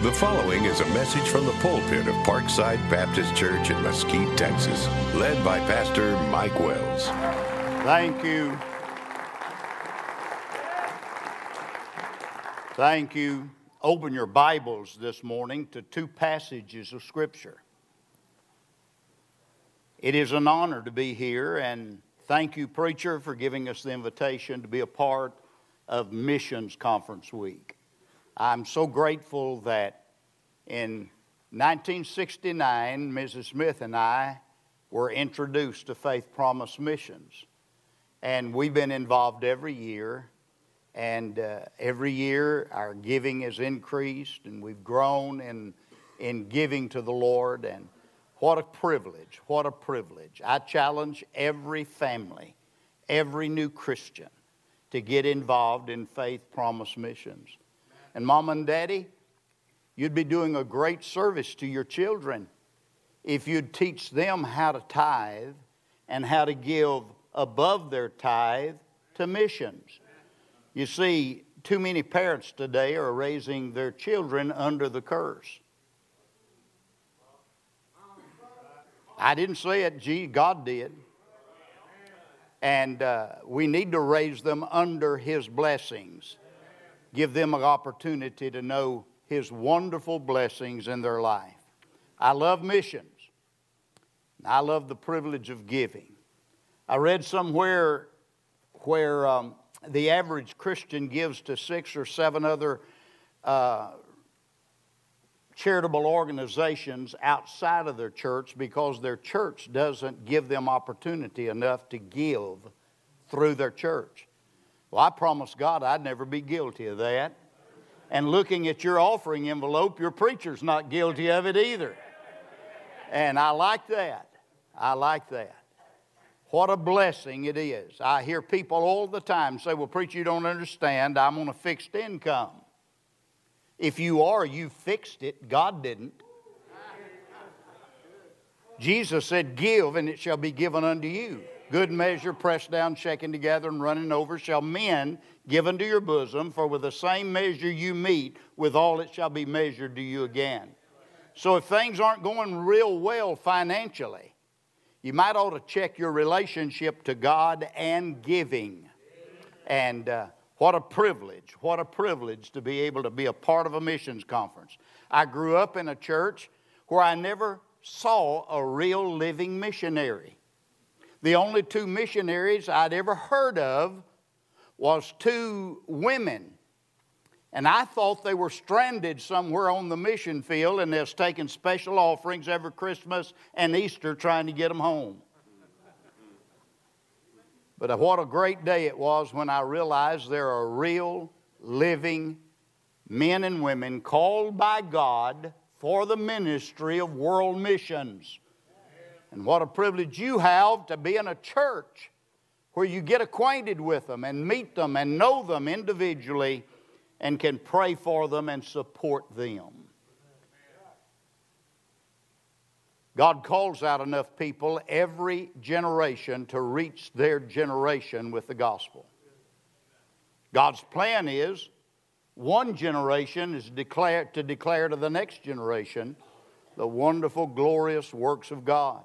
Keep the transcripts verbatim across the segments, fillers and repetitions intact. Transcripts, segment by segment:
The following is a message from the pulpit of Parkside Baptist Church in Mesquite, Texas, led by Pastor Mike Wells. Thank you. Thank you. Open your Bibles this morning to two passages of Scripture. It is an honor to be here, and thank you, preacher, for giving us the invitation to be a part of Missions Conference Week. I'm so grateful that in nineteen sixty-nine, Missus Smith and I were introduced to Faith Promise Missions. And we've been involved every year. And uh, every year our giving has increased, and we've grown in, in giving to the Lord. And what a privilege, what a privilege. I challenge every family, every new Christian to get involved in Faith Promise Missions. And Mom and Daddy, you'd be doing a great service to your children if you'd teach them how to tithe and how to give above their tithe to missions. You see, too many parents today are raising their children under the curse. I didn't say it, gee, God did. And uh, we need to raise them under His blessings. Give them an opportunity to know His wonderful blessings in their life. I love missions. I love the privilege of giving. I read somewhere where um, the average Christian gives to six or seven other uh, charitable organizations outside of their church because their church doesn't give them opportunity enough to give through their church. Well, I promised God I'd never be guilty of that. And looking at your offering envelope, your preacher's not guilty of it either. And I like that. I like that. What a blessing it is. I hear people all the time say, well, preacher, you don't understand. I'm on a fixed income. If you are, you fixed it. God didn't. Jesus said, give, and it shall be given unto you. Good measure, pressed down, shaken together, and running over, shall men give unto your bosom. For with the same measure you meet, withal it shall be measured to you again. So if things aren't going real well financially, you might ought to check your relationship to God and giving. And uh, what a privilege, what a privilege to be able to be a part of a missions conference. I grew up in a church where I never saw a real living missionary. The only two missionaries I'd ever heard of was two women. And I thought they were stranded somewhere on the mission field and they was taking special offerings every Christmas and Easter trying to get them home. But what a great day it was when I realized there are real, living men and women called by God for the ministry of world missions. And what a privilege you have to be in a church where you get acquainted with them and meet them and know them individually and can pray for them and support them. God calls out enough people every generation to reach their generation with the gospel. God's plan is one generation is declared to declare to the next generation the wonderful, glorious works of God.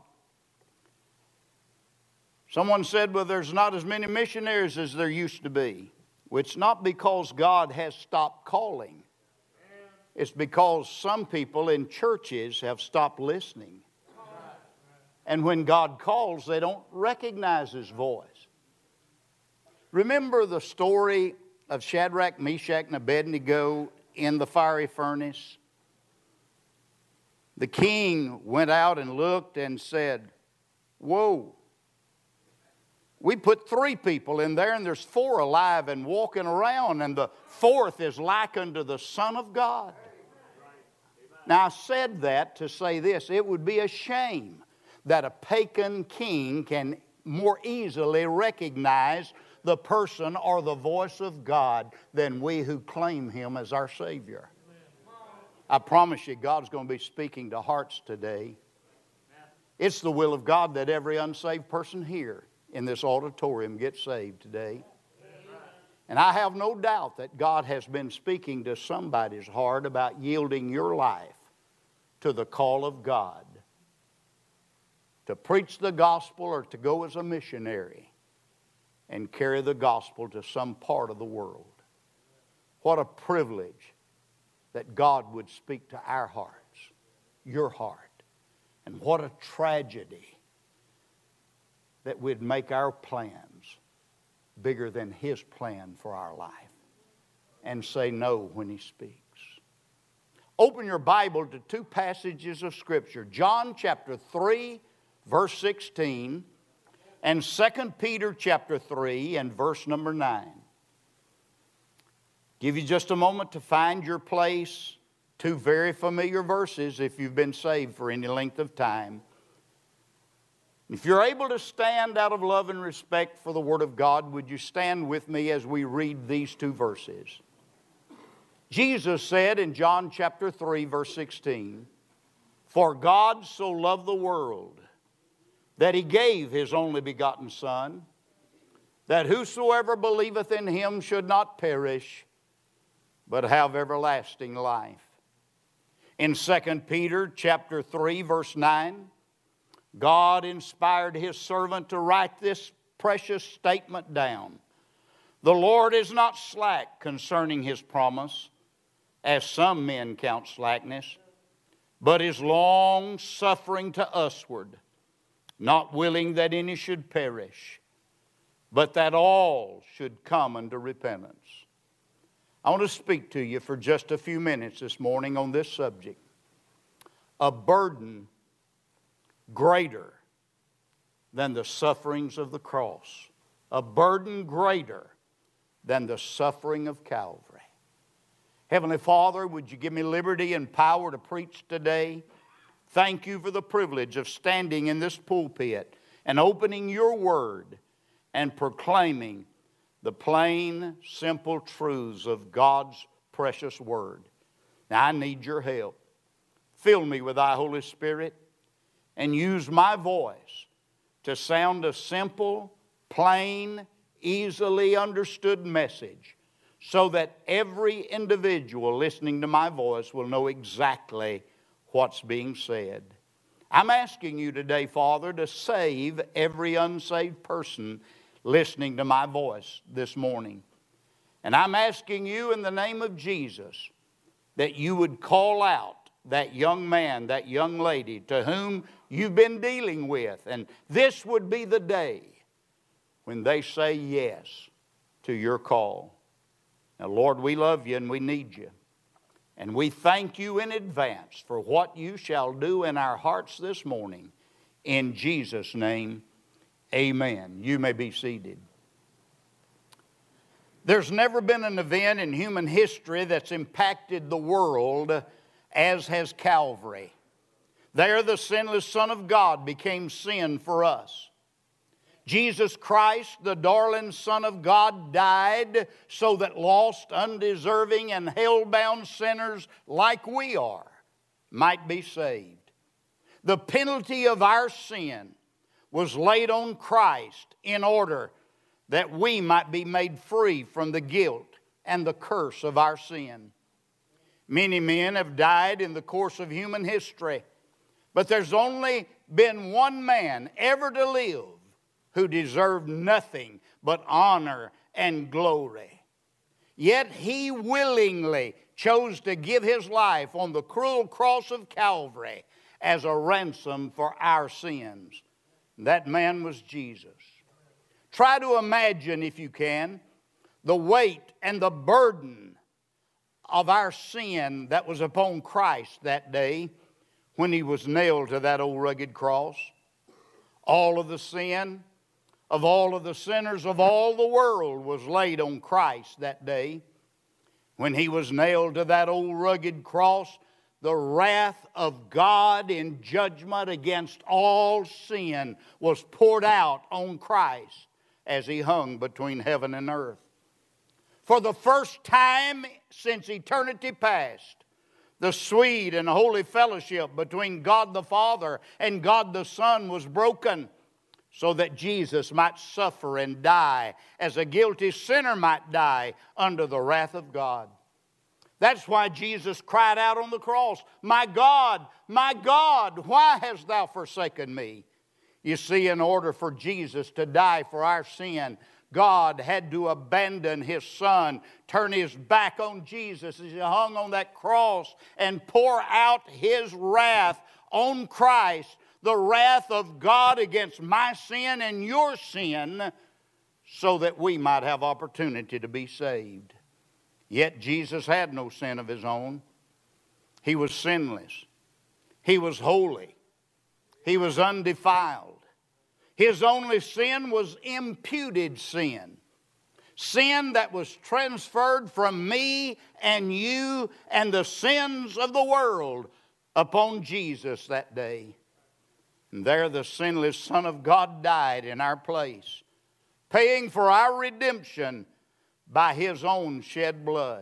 Someone said, well, there's not as many missionaries as there used to be. Well, it's not because God has stopped calling. It's because some people in churches have stopped listening. And when God calls, they don't recognize His voice. Remember the story of Shadrach, Meshach, and Abednego in the fiery furnace? The king went out and looked and said, whoa. We put three people in there and there's four alive and walking around, and the fourth is like unto the Son of God. Now I said that to say this: it would be a shame that a pagan king can more easily recognize the person or the voice of God than we who claim Him as our Savior. I promise you, God's going to be speaking to hearts today. It's the will of God that every unsaved person here in this auditorium get saved today. And I have no doubt that God has been speaking to somebody's heart about yielding your life to the call of God, to preach the gospel or to go as a missionary and carry the gospel to some part of the world. What a privilege that God would speak to our hearts, your heart. And what a tragedy that we'd make our plans bigger than His plan for our life and say no when He speaks. Open your Bible to two passages of Scripture. John chapter three, verse sixteen, and Second Peter chapter three and verse number nine. Give you just a moment to find your place. Two very familiar verses if you've been saved for any length of time. If you're able to stand out of love and respect for the Word of God, would you stand with me as we read these two verses? Jesus said in John chapter three, verse sixteen, "For God so loved the world that He gave His only begotten Son, that whosoever believeth in Him should not perish, but have everlasting life." In Second Peter chapter three, verse nine, God inspired His servant to write this precious statement down. "The Lord is not slack concerning His promise, as some men count slackness, but is long-suffering to usward, not willing that any should perish, but that all should come unto repentance." I want to speak to you for just a few minutes this morning on this subject. A burden greater than the sufferings of the cross. A burden greater than the suffering of Calvary. Heavenly Father, would you give me liberty and power to preach today? Thank you for the privilege of standing in this pulpit and opening your word and proclaiming the plain, simple truths of God's precious word. Now I need your help. Fill me with thy Holy Spirit and use my voice to sound a simple, plain, easily understood message so that every individual listening to my voice will know exactly what's being said. I'm asking you today, Father, to save every unsaved person listening to my voice this morning. And I'm asking you in the name of Jesus that you would call out that young man, that young lady to whom you've been dealing with. And this would be the day when they say yes to your call. Now, Lord, we love you and we need you. And we thank you in advance for what you shall do in our hearts this morning. In Jesus' name, amen. You may be seated. There's never been an event in human history that's impacted the world as has Calvary. There the sinless Son of God became sin for us. Jesus Christ, the darling Son of God, died so that lost, undeserving, and hell-bound sinners like we are might be saved. The penalty of our sin was laid on Christ in order that we might be made free from the guilt and the curse of our sin. Many men have died in the course of human history, but there's only been one man ever to live who deserved nothing but honor and glory. Yet he willingly chose to give his life on the cruel cross of Calvary as a ransom for our sins. That man was Jesus. Try to imagine, if you can, the weight and the burden of our sin that was upon Christ that day when he was nailed to that old rugged cross. All of the sin of all of the sinners of all the world was laid on Christ that day. When he was nailed to that old rugged cross, the wrath of God in judgment against all sin was poured out on Christ as he hung between heaven and earth. For the first time since eternity past, the sweet and holy fellowship between God the Father and God the Son was broken. so that Jesus might suffer and die as a guilty sinner might die under the wrath of God. That's why Jesus cried out on the cross, "My God, my God, why hast thou forsaken me?" You see, in order for Jesus to die for our sin, God had to abandon His Son, turn His back on Jesus as He hung on that cross and pour out His wrath on Christ, the wrath of God against my sin and your sin, so that we might have opportunity to be saved. Yet Jesus had no sin of His own. He was sinless. He was holy. He was undefiled. His only sin was imputed sin. Sin that was transferred from me and you and the sins of the world upon Jesus that day. And there the sinless Son of God died in our place, paying for our redemption by His own shed blood.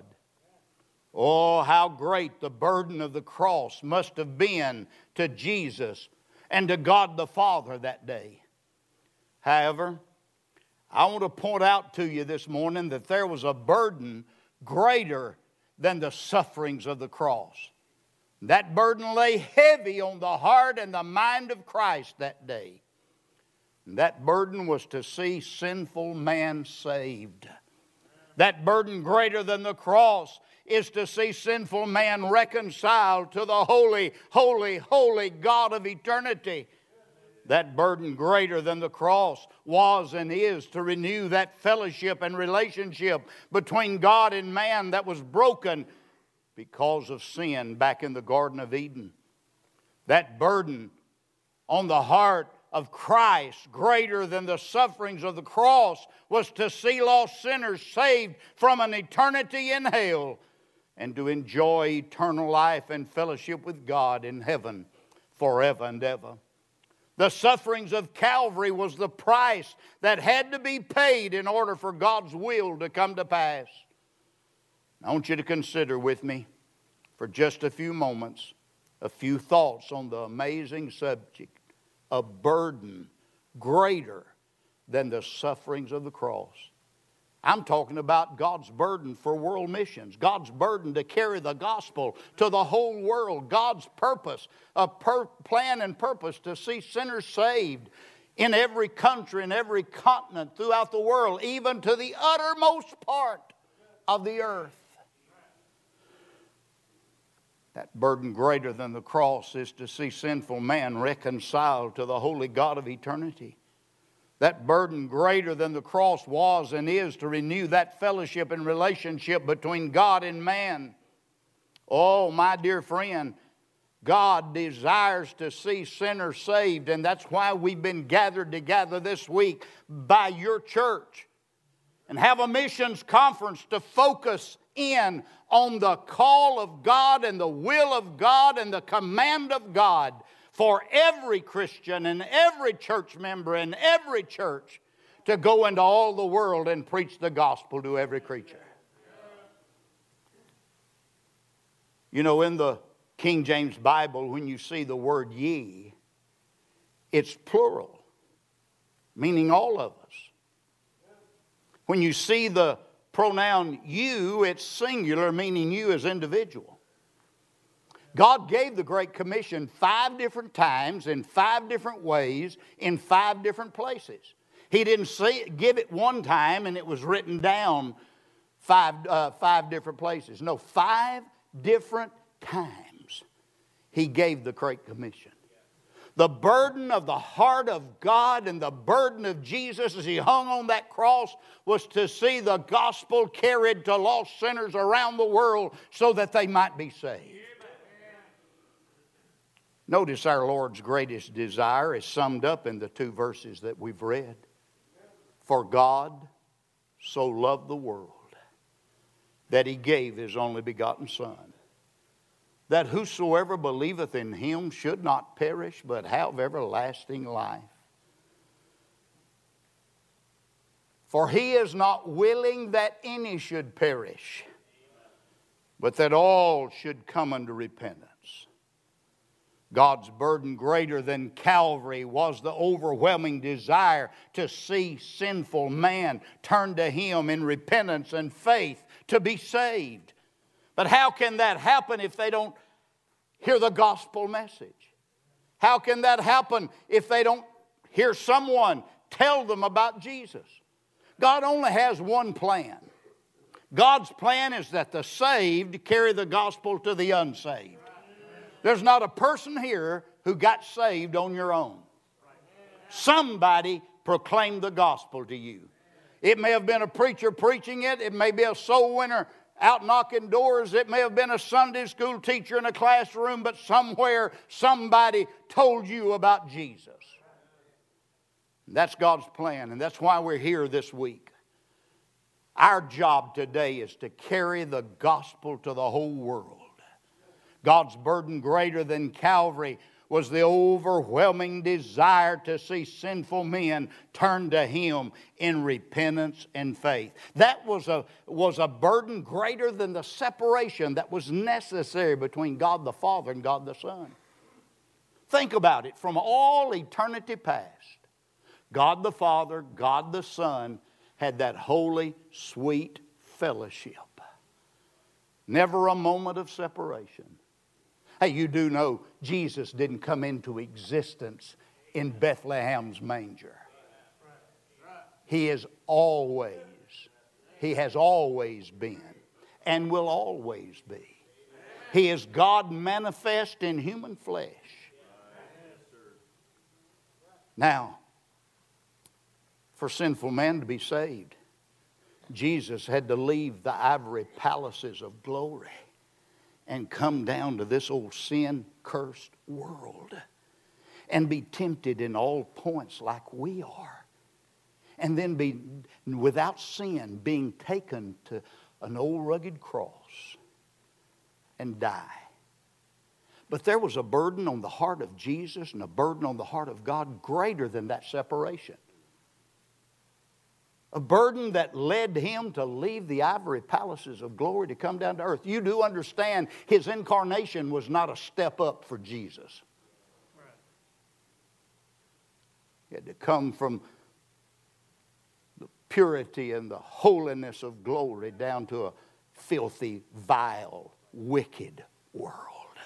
Oh, how great the burden of the cross must have been to Jesus and to God the Father that day. However, I want to point out to you this morning that there was a burden greater than the sufferings of the cross. That burden lay heavy on the heart and the mind of Christ that day. And that burden was to see sinful man saved. That burden greater than the cross is to see sinful man reconciled to the holy, holy, holy God of eternity. That burden greater than the cross was and is to renew that fellowship and relationship between God and man that was broken because of sin back in the Garden of Eden. That burden on the heart of Christ, greater than the sufferings of the cross, was to see lost sinners saved from an eternity in hell and to enjoy eternal life and fellowship with God in heaven forever and ever. The sufferings of Calvary was the price that had to be paid in order for God's will to come to pass. I want you to consider with me for just a few moments a few thoughts on the amazing subject, a burden greater than the sufferings of the cross. I'm talking about God's burden for world missions, God's burden to carry the gospel to the whole world, God's purpose, a per- plan and purpose to see sinners saved in every country, in every continent, throughout the world, even to the uttermost part of the earth. That burden greater than the cross is to see sinful man reconciled to the holy God of eternity. That burden greater than the cross was and is to renew that fellowship and relationship between God and man. Oh, my dear friend, God desires to see sinners saved, and that's why we've been gathered together this week by your church and have a missions conference to focus in on the call of God and the will of God and the command of God for every Christian and every church member and every church to go into all the world and preach the gospel to every creature. You know, in the King James Bible, when you see the word ye, it's plural, meaning all of us. When you see the pronoun you, it's singular, meaning you as individual. God gave the Great Commission five different times, in five different ways, in five different places. He didn't say, give it one time and it was written down five, uh, five different places. No, five different times He gave the Great Commission. The burden of the heart of God and the burden of Jesus as He hung on that cross was to see the gospel carried to lost sinners around the world so that they might be saved. Notice our Lord's greatest desire is summed up in the two verses that we've read. For God so loved the world that He gave His only begotten Son, that whosoever believeth in Him should not perish, but have everlasting life. For He is not willing that any should perish, but that all should come unto repentance. God's burden greater than Calvary was the overwhelming desire to see sinful man turn to Him in repentance and faith to be saved. But how can that happen if they don't hear the gospel message? How can that happen if they don't hear someone tell them about Jesus? God only has one plan. God's plan is that the saved carry the gospel to the unsaved. There's not a person here who got saved on your own. Somebody proclaimed the gospel to you. It may have been a preacher preaching it. It may be a soul winner out knocking doors. It may have been a Sunday school teacher in a classroom, but somewhere somebody told you about Jesus. That's God's plan, and that's why we're here this week. Our job today is to carry the gospel to the whole world. God's burden greater than Calvary was the overwhelming desire to see sinful men turn to Him in repentance and faith. That was a, was a burden greater than the separation that was necessary between God the Father and God the Son. Think about it. From all eternity past, God the Father, God the Son had that holy, sweet fellowship. Never a moment of separation. Hey, you do know Jesus didn't come into existence in Bethlehem's manger. He is always, He has always been and will always be. He is God manifest in human flesh. Now, for sinful man to be saved, Jesus had to leave the ivory palaces of glory and come down to this old sin-cursed world and be tempted in all points like we are. And then be, without sin, being taken to an old rugged cross and die. But there was a burden on the heart of Jesus and a burden on the heart of God greater than that separation. A burden that led Him to leave the ivory palaces of glory to come down to earth. You do understand His incarnation was not a step up for Jesus. He had to come from the purity and the holiness of glory down to a filthy, vile, wicked world.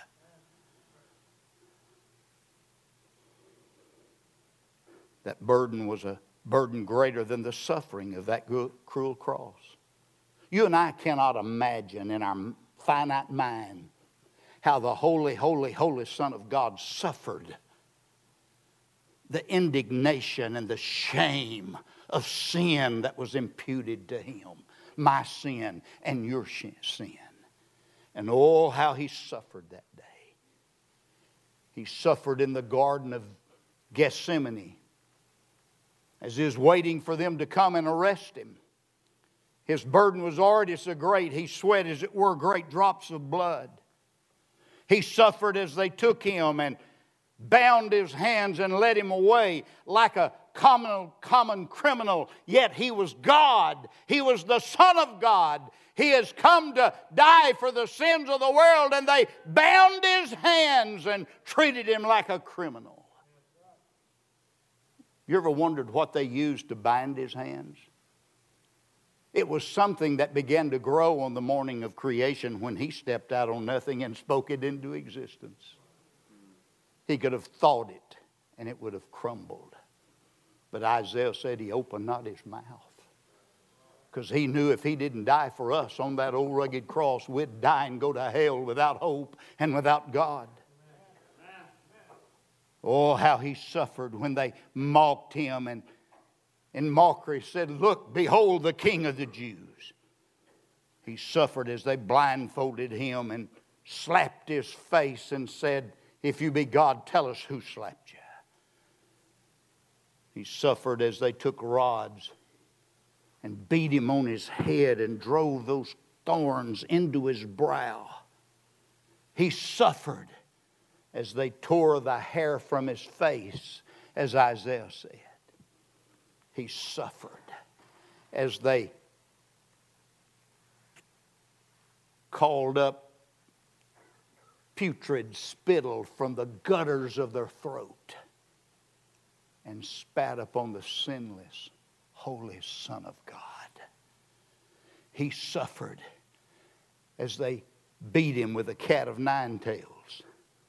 That burden was a burden greater than the suffering of that cruel cross. You and I cannot imagine in our finite mind how the holy, holy, holy Son of God suffered the indignation and the shame of sin that was imputed to Him. My sin and your sin. And oh, how He suffered that day. He suffered in the Garden of Gethsemane as He was waiting for them to come and arrest Him. His burden was already so great, He sweat, as it were, great drops of blood. He suffered as they took Him and bound His hands and led Him away like a common, common criminal. Yet He was God. He was the Son of God. He has come to die for the sins of the world, and they bound His hands and treated Him like a criminal. You ever wondered what they used to bind His hands? It was something that began to grow on the morning of creation when He stepped out on nothing and spoke it into existence. He could have thought it and it would have crumbled. But Isaiah said He opened not His mouth. Because He knew if He didn't die for us on that old rugged cross, we'd die and go to hell without hope and without God. Oh, how He suffered when they mocked Him and in mockery said, "Look, behold the King of the Jews." He suffered as they blindfolded Him and slapped His face and said, "If you be God, tell us who slapped you." He suffered as they took rods and beat Him on His head and drove those thorns into His brow. He suffered as they tore the hair from His face, as Isaiah said. He suffered as they called up putrid spittle from the gutters of their throat and spat upon the sinless, holy Son of God. He suffered as they beat him with a cat of nine tails.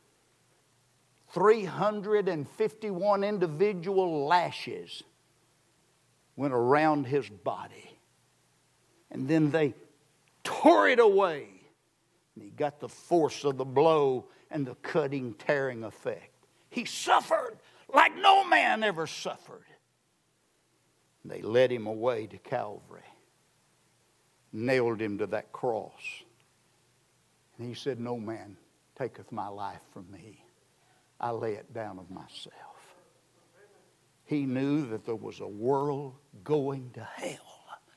three hundred fifty-one individual lashes went around his body. And then they tore it away. And he got the force of the blow and the cutting, tearing effect. He suffered like no man ever suffered. They led him away to Calvary, nailed him to that cross. And he said, "No man taketh my life from me. I lay it down of myself." He knew that there was a world going to hell.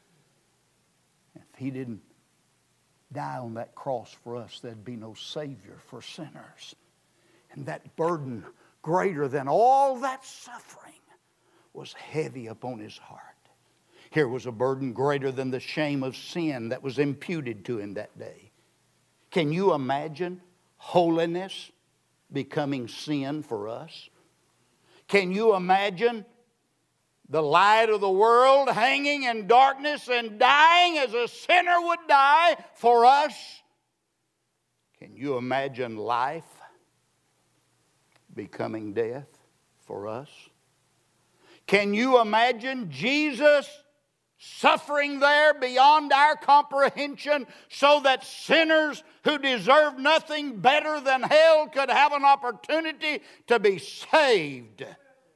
If he didn't die on that cross for us, there'd be no Savior for sinners. And that burden, greater than all that suffering, was heavy upon his heart. Here was a burden greater than the shame of sin that was imputed to him that day. Can you imagine holiness becoming sin for us? Can you imagine the light of the world hanging in darkness and dying as a sinner would die for us? Can you imagine life becoming death for us? Can you imagine Jesus suffering there beyond our comprehension so that sinners who deserve nothing better than hell could have an opportunity to be saved?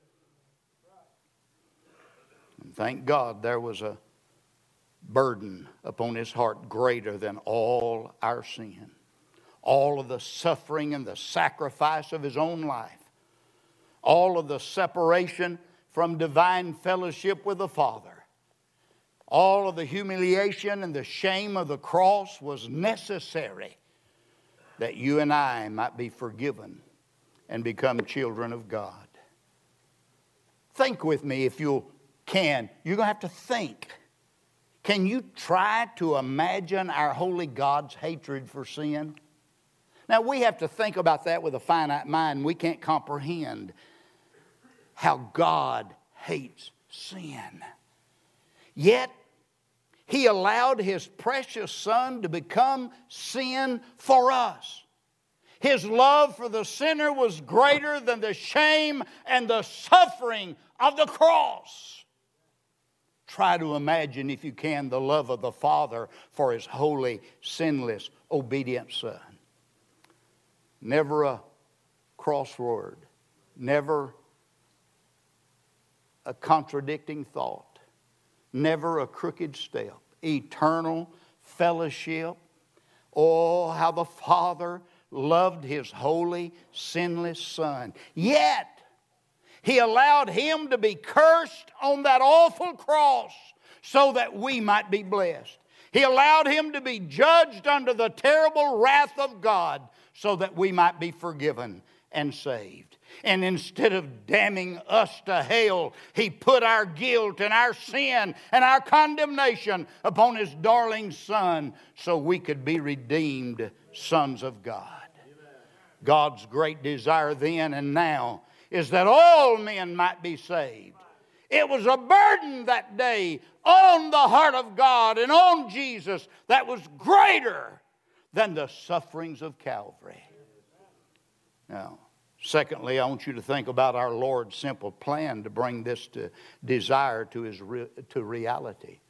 And thank God there was a burden upon his heart greater than all our sin. All of the suffering and the sacrifice of his own life. All of the separation from divine fellowship with the Father. All of the humiliation and the shame of the cross was necessary that you and I might be forgiven and become children of God. Think with me if you can. You're going to have to think. Can you try to imagine our holy God's hatred for sin? Now, we have to think about that with a finite mind. We can't comprehend how God hates sin. Yet, he allowed his precious Son to become sin for us. His love for the sinner was greater than the shame and the suffering of the cross. Try to imagine, if you can, the love of the Father for his holy, sinless, obedient Son. Never a crossword, never a contradicting thought, never a crooked step. Eternal fellowship. Oh, how the Father loved his holy, sinless Son. Yet, he allowed him to be cursed on that awful cross so that we might be blessed. He allowed him to be judged under the terrible wrath of God so that we might be forgiven and saved. And instead of damning us to hell, he put our guilt and our sin and our condemnation upon his darling Son so we could be redeemed sons of God. God's great desire then and now is that all men might be saved. It was a burden that day on the heart of God and on Jesus that was greater than the sufferings of Calvary. Now, secondly, I want you to think about our Lord's simple plan to bring this to desire to his re, to reality.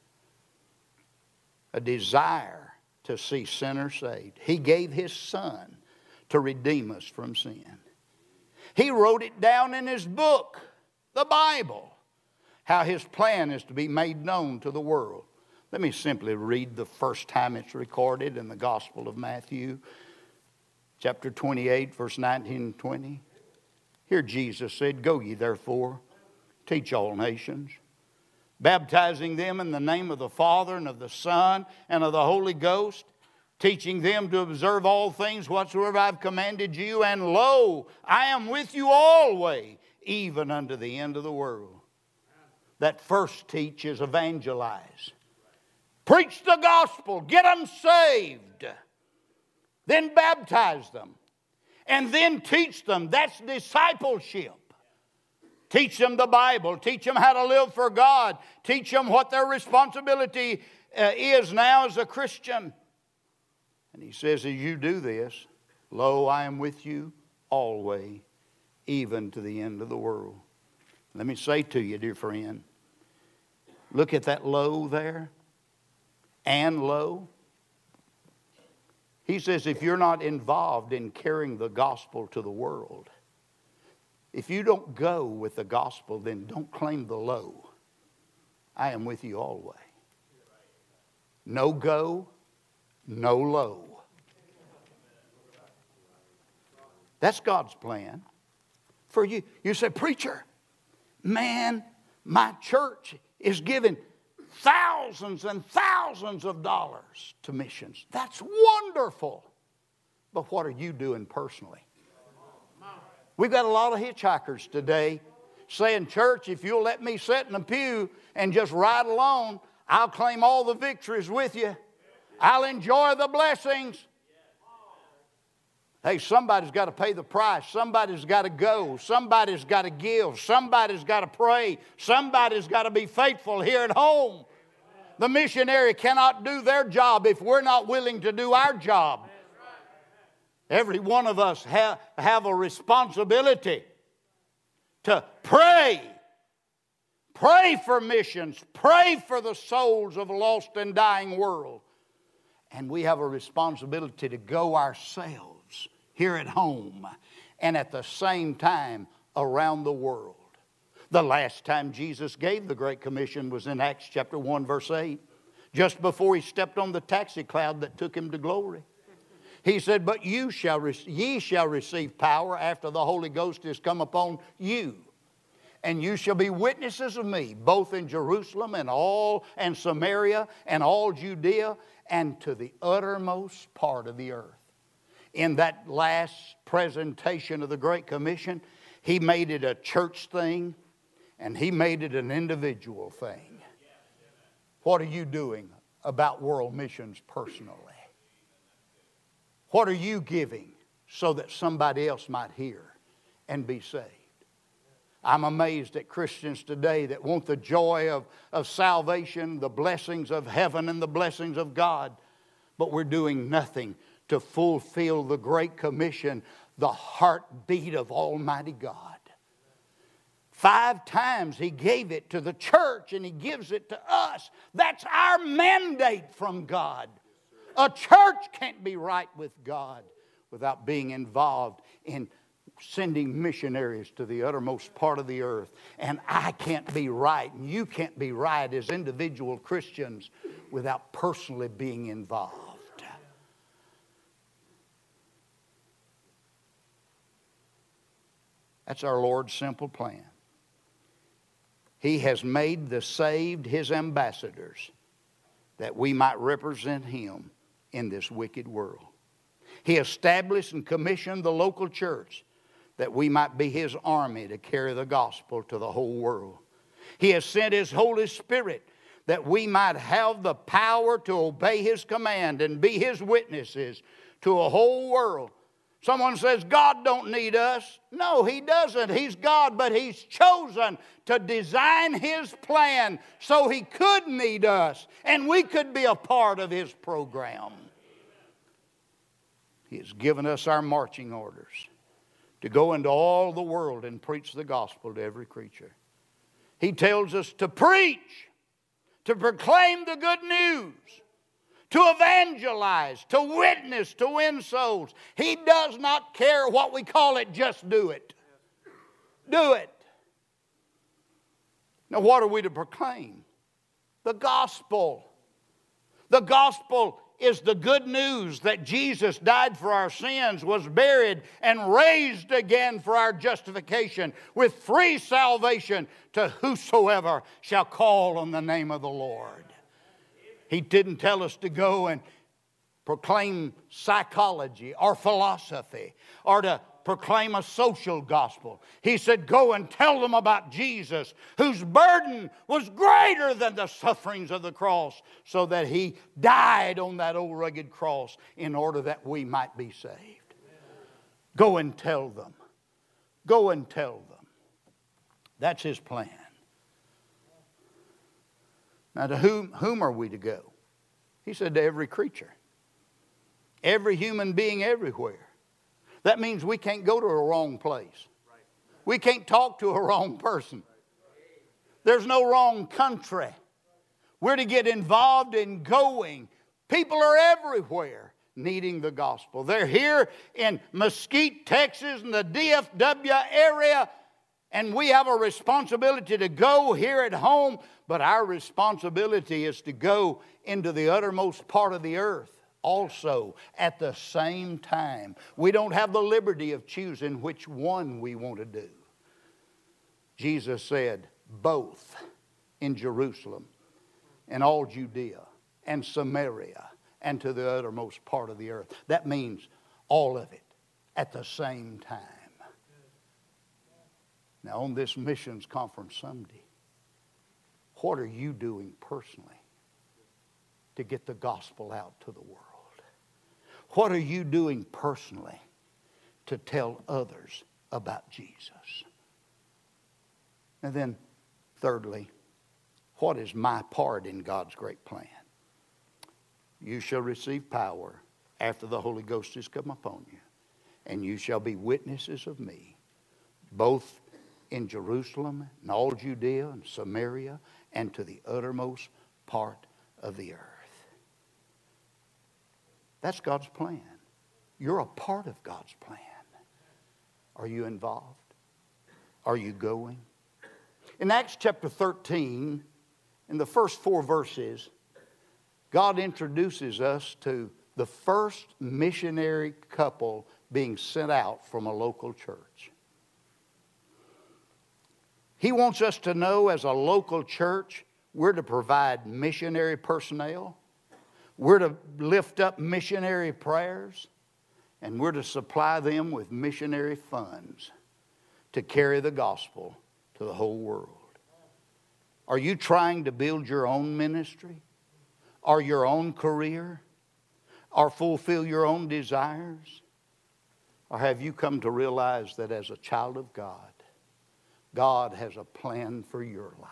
A desire to see sinners saved. He gave his Son to redeem us from sin. He wrote it down in his book, the Bible, how his plan is to be made known to the world. Let me simply read the first time it's recorded in the Gospel of Matthew, chapter twenty-eight, verse nineteen and twenty. Here Jesus said, "Go ye therefore, teach all nations, baptizing them in the name of the Father and of the Son and of the Holy Ghost, teaching them to observe all things whatsoever I've commanded you. And lo, I am with you always, even unto the end of the world." That first teach is evangelize. Preach the gospel. Get them saved. Then baptize them. and then teach them. That's discipleship. Teach them the Bible. Teach them how to live for God. Teach them what their responsibility uh, is now as a Christian. And he says, as you do this, lo, I am with you always, even to the end of the world. Let me say to you, dear friend, look at that lo there, and lo. He says, if you're not involved in carrying the gospel to the world, if you don't go with the gospel, then don't claim the lo. I am with you always. No go, no lo. That's God's plan for you. You say, preacher, man, my church is giving thousands and thousands of dollars to missions. That's wonderful. But what are you doing personally? We've got a lot of hitchhikers today saying, church, if you'll let me sit in the pew and just ride along, I'll claim all the victories with you. I'll enjoy the blessings. Hey, somebody's got to pay the price. Somebody's got to go. Somebody's got to give. Somebody's got to pray. Somebody's got to be faithful here at home. The missionary cannot do their job if we're not willing to do our job. Every one of us have, have a responsibility to pray. Pray for missions. Pray for the souls of a lost and dying world. And we have a responsibility to go ourselves here at home and at the same time around the world. The last time Jesus gave the Great Commission was in Acts chapter one verse eight, just before he stepped on the taxi cloud that took him to glory. He said, but you shall re- ye shall receive power after the Holy Ghost is come upon you. And you shall be witnesses of me, both in Jerusalem and all and Samaria and all Judea and to the uttermost part of the earth. In that last presentation of the Great Commission, he made it a church thing and he made it an individual thing. What are you doing about world missions personally? What are you giving so that somebody else might hear and be saved? I'm amazed at Christians today that want the joy of, of salvation, the blessings of heaven and the blessings of God, but we're doing nothing to fulfill the Great Commission, the heartbeat of Almighty God. Five times he gave it to the church and he gives it to us. That's our mandate from God. A church can't be right with God without being involved in sending missionaries to the uttermost part of the earth. And I can't be right, and you can't be right as individual Christians without personally being involved. That's our Lord's simple plan. He has made the saved his ambassadors that we might represent him in this wicked world. He established and commissioned the local church that we might be his army to carry the gospel to the whole world. He has sent his Holy Spirit that we might have the power to obey his command and be his witnesses to a whole world. Someone says, God don't need us. No, he doesn't. He's God, but he's chosen to design his plan so he could need us and we could be a part of his program. He has given us our marching orders to go into all the world and preach the gospel to every creature. He tells us to preach, to proclaim the good news, to evangelize, to witness, to win souls. He does not care what we call it, just do it. Do it. Now, what are we to proclaim? The gospel. The gospel is the good news that Jesus died for our sins, was buried, and raised again for our justification, with free salvation to whosoever shall call on the name of the Lord. He didn't tell us to go and proclaim psychology or philosophy or to proclaim a social gospel. He said, go and tell them about Jesus, whose burden was greater than the sufferings of the cross, so that he died on that old rugged cross in order that we might be saved. Go and tell them. Go and tell them. That's His plan. Now, to whom, whom are we to go? He said to every creature. Every human being everywhere. That means we can't go to a wrong place. We can't talk to a wrong person. There's no wrong country. We're to get involved in going. People are everywhere needing the gospel. They're here in Mesquite, Texas, in the D F W area, and we have a responsibility to go here at home, but our responsibility is to go into the uttermost part of the earth also at the same time. We don't have the liberty of choosing which one we want to do. Jesus said, both in Jerusalem and all Judea and Samaria and to the uttermost part of the earth. That means all of it at the same time. Now, on this missions conference Sunday, what are you doing personally to get the gospel out to the world? What are you doing personally to tell others about Jesus? And then, thirdly, what is my part in God's great plan? You shall receive power after the Holy Ghost has come upon you, and you shall be witnesses of me, both in Jerusalem and all Judea and Samaria and to the uttermost part of the earth. That's God's plan. You're a part of God's plan. Are you involved? Are you going? In Acts chapter thirteen, in the first four verses, God introduces us to the first missionary couple being sent out from a local church. He wants us to know as a local church, we're to provide missionary personnel. We're to lift up missionary prayers. And we're to supply them with missionary funds to carry the gospel to the whole world. Are you trying to build your own ministry? Or your own career? Or fulfill your own desires? Or have you come to realize that as a child of God, God has a plan for your life?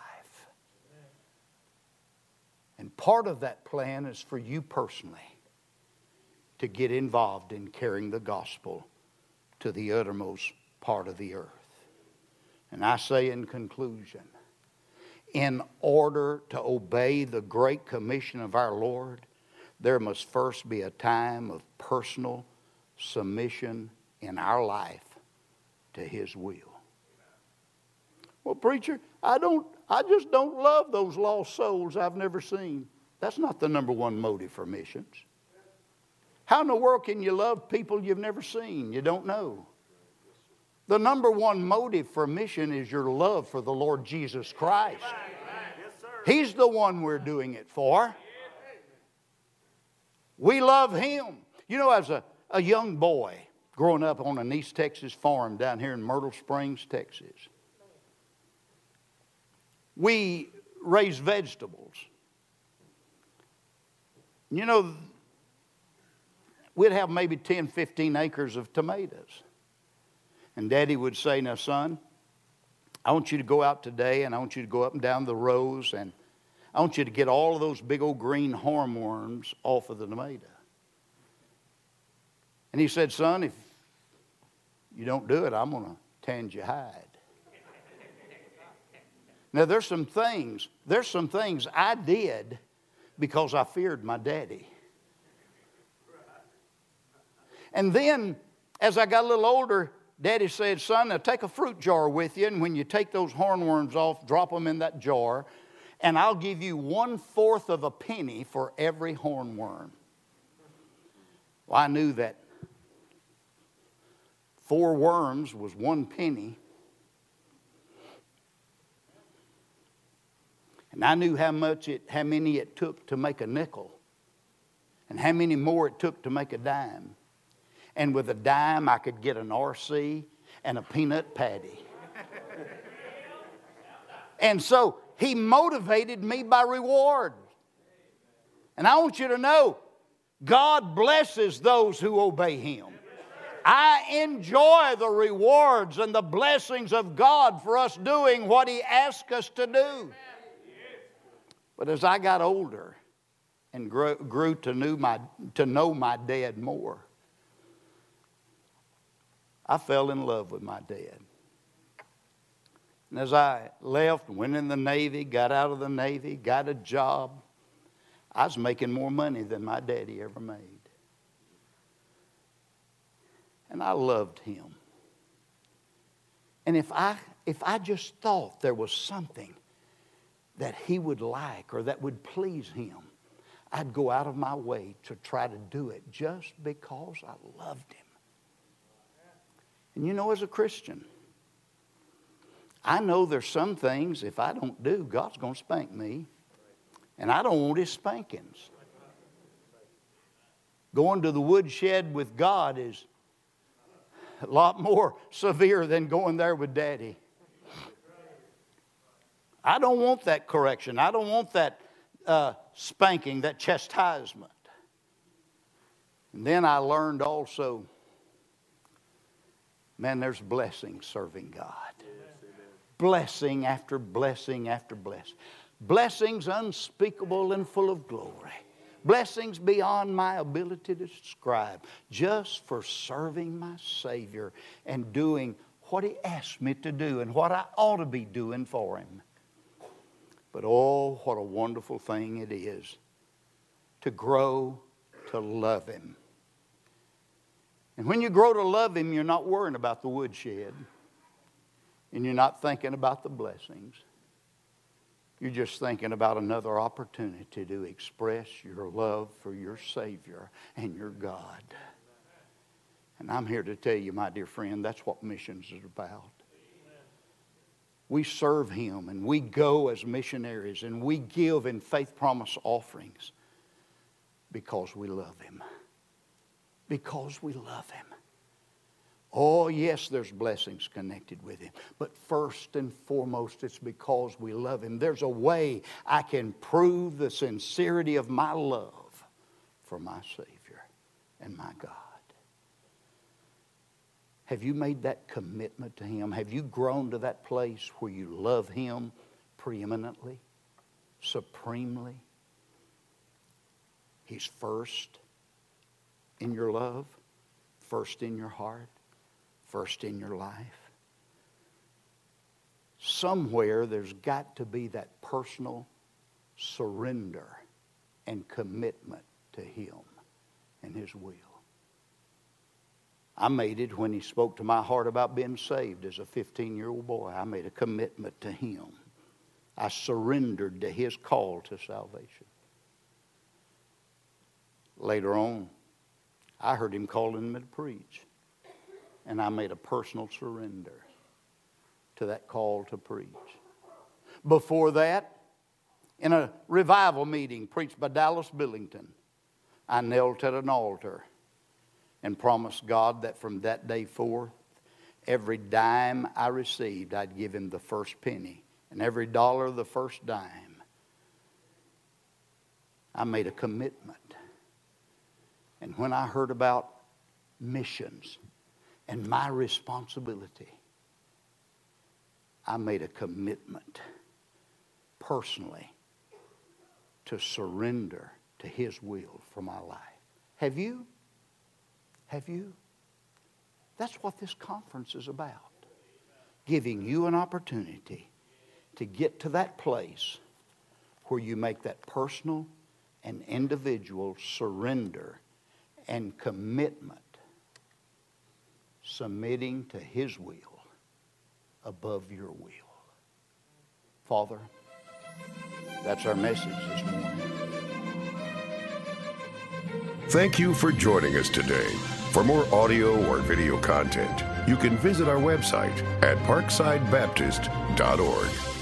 And part of that plan is for you personally to get involved in carrying the gospel to the uttermost part of the earth. And I say in conclusion, in order to obey the great commission of our Lord, there must first be a time of personal submission in our life to His will. Well, preacher, I don't, I just don't love those lost souls I've never seen. That's not the number one motive for missions. How in the world can you love people you've never seen, you don't know? The number one motive for mission is your love for the Lord Jesus Christ. He's the one we're doing it for. We love Him. You know, as a, a young boy growing up on an East Texas farm down here in Myrtle Springs, Texas, we raised vegetables. You know, we'd have maybe ten, fifteen acres of tomatoes. And Daddy would say, now, son, I want you to go out today and I want you to go up and down the rows and I want you to get all of those big old green hornworms off of the tomato. And he said, son, if you don't do it, I'm going to tan your hide. Now, there's some things, there's some things I did because I feared my daddy. And then, as I got a little older, Daddy said, son, now take a fruit jar with you, and when you take those hornworms off, drop them in that jar, and I'll give you one-fourth of a penny for every hornworm. Well, I knew that four worms was one penny. And I knew how much it, how many it took to make a nickel, and how many more it took to make a dime. And with a dime, I could get an R C and a peanut patty. And so He motivated me by reward. And I want you to know, God blesses those who obey Him. I enjoy the rewards and the blessings of God for us doing what He asked us to do. But as I got older and grew, grew to, knew my, to know my dad more, I fell in love with my dad. And as I left, went in the Navy, got out of the Navy, got a job, I was making more money than my daddy ever made. And I loved him. And if I, if I just thought there was something that he would like or that would please him, I'd go out of my way to try to do it just because I loved him. And you know, as a Christian, I know there's some things if I don't do, God's going to spank me. And I don't want His spankings. Going to the woodshed with God is a lot more severe than going there with Daddy. I don't want that correction. I don't want that uh, spanking, that chastisement. And then I learned also, man, there's blessing serving God. Blessing after blessing after blessing. Blessings unspeakable and full of glory. Blessings beyond my ability to describe. Just for serving my Savior and doing what He asked me to do and what I ought to be doing for Him. But oh, what a wonderful thing it is to grow to love Him. And when you grow to love Him, you're not worrying about the woodshed. And you're not thinking about the blessings. You're just thinking about another opportunity to express your love for your Savior and your God. And I'm here to tell you, my dear friend, that's what missions is about. We serve Him and we go as missionaries and we give in faith promise offerings because we love Him. Because we love Him. Oh, yes, there's blessings connected with Him. But first and foremost, it's because we love Him. There's a way I can prove the sincerity of my love for my Savior and my God. Have you made that commitment to Him? Have you grown to that place where you love Him preeminently, supremely? He's first in your love, first in your heart, first in your life. Somewhere there's got to be that personal surrender and commitment to Him and His will. I made it when He spoke to my heart about being saved as a fifteen-year-old boy. I made a commitment to Him. I surrendered to His call to salvation. Later on, I heard Him calling me to preach. And I made a personal surrender to that call to preach. Before that, in a revival meeting preached by Dallas Billington, I knelt at an altar and promised God that from that day forth, every dime I received, I'd give Him the first penny. And every dollar, the first dime. I made a commitment. And when I heard about missions and my responsibility, I made a commitment personally to surrender to His will for my life. Have you? Have you? That's what this conference is about. Giving you an opportunity to get to that place where you make that personal and individual surrender and commitment, submitting to His will above your will. Father, that's our message this morning. Thank you for joining us today. For more audio or video content, you can visit our website at parkside baptist dot org.